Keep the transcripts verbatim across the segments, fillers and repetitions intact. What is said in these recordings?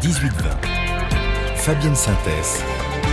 dix-huit vingt. Fabienne Synthèse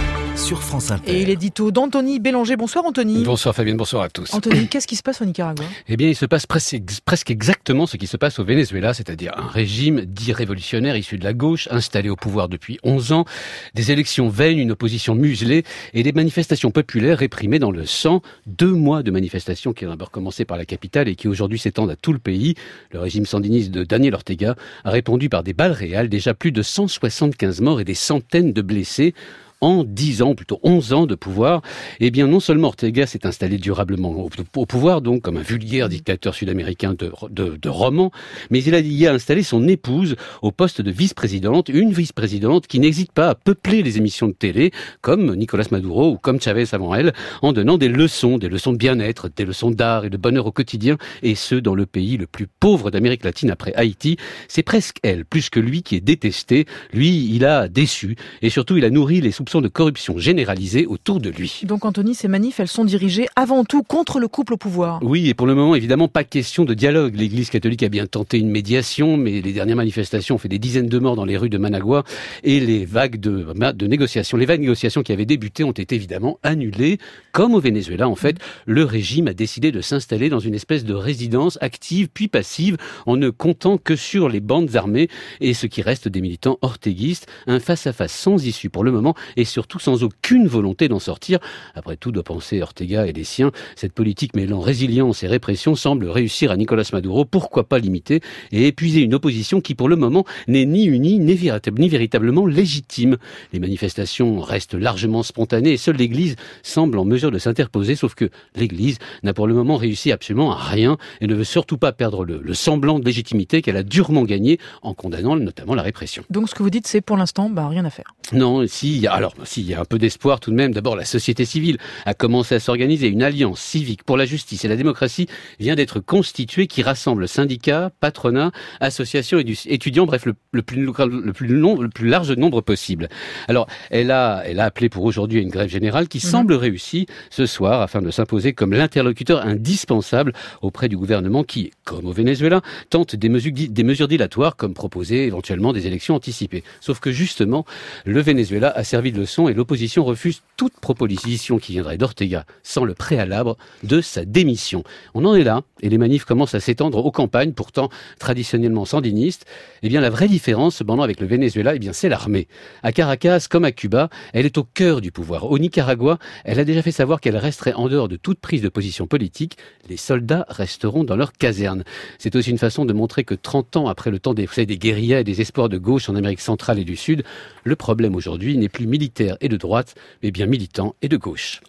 sur France Inter. Et l'édito d'Anthony Bélanger. Bonsoir Anthony. Bonsoir Fabienne, bonsoir à tous. Anthony, qu'est-ce qui se passe au Nicaragua ? Eh bien, il se passe presque, presque exactement ce qui se passe au Venezuela, c'est-à-dire un régime dit révolutionnaire issu de la gauche, installé au pouvoir depuis onze ans, des élections vaines, une opposition muselée et des manifestations populaires réprimées dans le sang. Deux mois de manifestations qui ont d'abord commencé par la capitale et qui aujourd'hui s'étendent à tout le pays. Le régime sandiniste de Daniel Ortega a répondu par des balles réelles, déjà plus de cent soixante-quinze morts et des centaines de blessés. En dix ans, plutôt onze ans de pouvoir, eh bien, non seulement Ortega s'est installé durablement au, au pouvoir, donc, comme un vulgaire dictateur sud-américain de, de, de roman, mais il a, il a installé son épouse au poste de vice-présidente, une vice-présidente qui n'hésite pas à peupler les émissions de télé, comme Nicolas Maduro ou comme Chavez avant elle, en donnant des leçons, des leçons de bien-être, des leçons d'art et de bonheur au quotidien, et ce, dans le pays le plus pauvre d'Amérique latine après Haïti. C'est presque elle, plus que lui, qui est détesté. Lui, il a déçu, et surtout, il a nourri les soupçons de corruption généralisée autour de lui. Donc Anthony, ces manifs, elles sont dirigées avant tout contre le couple au pouvoir. Oui, et pour le moment, évidemment, pas question de dialogue. L'Église catholique a bien tenté une médiation, mais les dernières manifestations ont fait des dizaines de morts dans les rues de Managua, et les vagues de, de négociations, les vagues de négociations qui avaient débuté ont été évidemment annulées. Comme au Venezuela, en fait, le régime a décidé de s'installer dans une espèce de résidence active puis passive, en ne comptant que sur les bandes armées et ce qui reste des militants orteguistes. Un face-à-face sans issue pour le moment, et surtout sans aucune volonté d'en sortir. Après tout, doit penser Ortega et les siens, cette politique mêlant résilience et répression semble réussir à Nicolas Maduro, pourquoi pas limiter et épuiser une opposition qui pour le moment n'est ni unie ni, véritable, ni véritablement légitime. Les manifestations restent largement spontanées et seule l'Église semble en mesure de s'interposer, sauf que l'Église n'a pour le moment réussi absolument à rien et ne veut surtout pas perdre le, le semblant de légitimité qu'elle a durement gagné en condamnant notamment la répression. Donc ce que vous dites, c'est pour l'instant, bah, rien à faire. Non, si, il y a, alors, si, il y a un peu d'espoir tout de même. D'abord, la société civile a commencé à s'organiser. Une alliance civique pour la justice et la démocratie vient d'être constituée qui rassemble syndicats, patronats, associations et étudiants, bref, le, le, plus, le, plus long, le plus large nombre possible. Alors, elle a, elle a appelé pour aujourd'hui à une grève générale qui mmh. semble réussie ce soir afin de s'imposer comme l'interlocuteur indispensable auprès du gouvernement qui, comme au Venezuela, tente des mesures, des mesures dilatoires comme proposer éventuellement des élections anticipées. Sauf que justement, le Venezuela a servi de leçon et l'opposition refuse toute proposition qui viendrait d'Ortega sans le préalable de sa démission. On en est là, et les manifs commencent à s'étendre aux campagnes, pourtant traditionnellement sandinistes. Eh bien, la vraie différence, cependant, avec le Venezuela, eh bien, c'est l'armée. À Caracas, comme à Cuba, elle est au cœur du pouvoir. Au Nicaragua, elle a déjà fait savoir qu'elle resterait en dehors de toute prise de position politique. Les soldats resteront dans leur caserne. C'est aussi une façon de montrer que trente ans après le temps des, des guérillas et des espoirs de gauche en Amérique centrale et du Sud, le problème aujourd'hui n'est plus militaire et de droite, mais bien militant et de gauche.